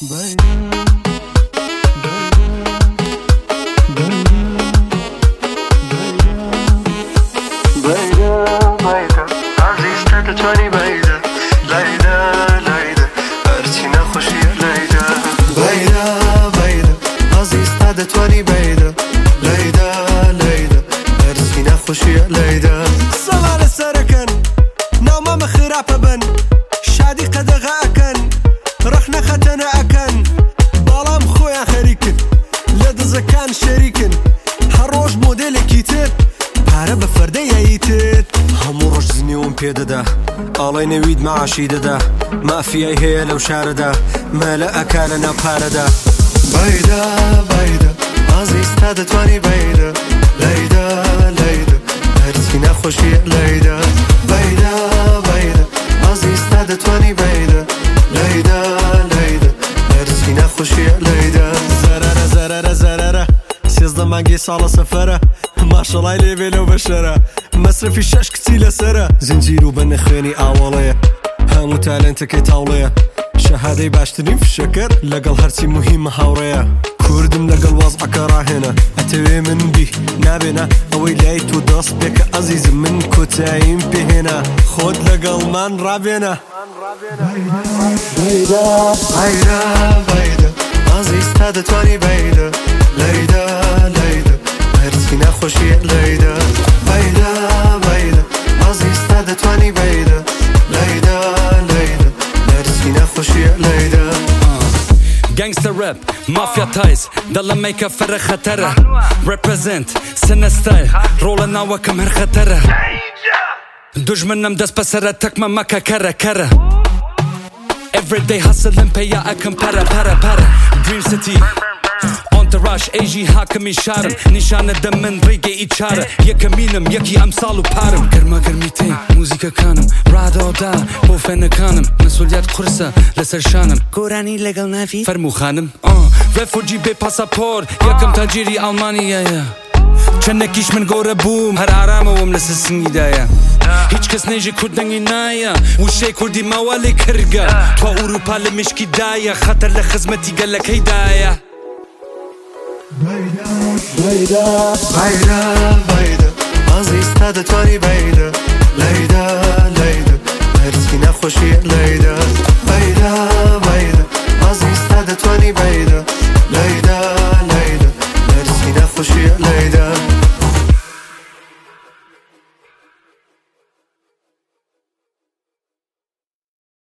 دەتوانی بەیدە لایدا لایدا هەرچی نەخۆشیە لایدا بەیدا بەیدا ئازیزتا دەتوانی بەیدە لایدا لایدا هەرچی نەخۆشیە لایدا سەڵا لەسەرەکەن ناومەمە خراپە بن شادی قەدەغا ئەکەن ڕەخنە خەتەنە ئەکەن باڵام خۆیان خەریکن لە دزەکان شەریکن هەر ڕۆژ مۆدێلێکی تر پارە بە فەردەیەی تر هەموو ڕۆژ زنیوم پێدەدا ئاڵی نەوید مەعاشی دەدا مافیای هەیە لەو شارەدا مەلە ئەکا لە ناوپارەدا بەیدا بەیدا ئازیزتا دەتوانی بەیدا لەیدا لەیدا هەرچی نەخۆشیە لەیدا بەیدا بەیدا ئازیزتا دەتوانی بەیدا لەیدا لەیدا هەرچی نەخۆشیە لەیدا زەرەرە زەرەرە زەرەرە سێزدە مانگی ساڵە سەفەرە ماشەڵای لێبێ لەو بەشەرە مەسرفی شەش کچی لەسەرە زنجیر و بە نەخوێنی ئاوەڵەیە هەموو تالێنتەکەی تاوڵەیە شەهادەی باشترین فشەکەر لەگەڵ هەرچی موهیمە هاوڕێیە کوردم لەگەڵ وەزعەکە ڕاهێنە ئەتەوێ من بی نابێنە ئەوەی لای تۆ دەست پێکە ئەزیزم من کۆتاییم پێهێنا خۆت لەگەڵمان ڕابێنە بەیدا بەیدا بەیدا ئازیزتا دەتوانی بەیدا لەیدا لەیدا هەرچی نەخۆشیە لەیدا بەیدا بەیدا ئازیزتا دەتوانی بەیدا لەیدا لەیدا هەرچی نەخۆشیە لەیدا Gangster rap, mafia ties, دەڵە مەیکە فەرە خەتەرە Represent, سنە ستایل, ڕۆڵە ناوەکەم هەر خەتەرە دوژمنم دەست بەسەرە تەکمە مەکە کەرە کەرە Everyday hustling پێیا ئەکەم پەرە پەرە پەرە Dream City Entourage ئەیژی هاکەمی شارم نیشانە دە من ڕێگەی ئیچارە یەکەمینم یەکی ئەمساڵ و پارم گەرمە گەرمی تێ موزیکەکانم ڕادەوەدا بۆ فێنەکانم مەسئولیەت قورسە لەسەر شانم گۆرانی لەگەڵ ناوی فەرموو خانم ڕێفوجی بێ پاسەپۆرت یەکەم تاجیری ئەڵمانیایە چەندێکیش من گۆرە بووم هەر ئارامەوەم لەسەر سنگیدایە هیچ کەس نێژی کوردەنگی نایە وشەی کوردی ماوە لێ کەرگە تۆ ئوروپا لە مشکیدایە خەتەر لە خزمەتی گەلەکەیدایە بەیدا بەیدا بەیدا بەیدا ئازیزتا دەتوانی بەیدا لەیدا لەیدا هەرچی نەخۆشیە لەیدا بەیدا بەیدا ئازیزتا دەتوانی بەیدا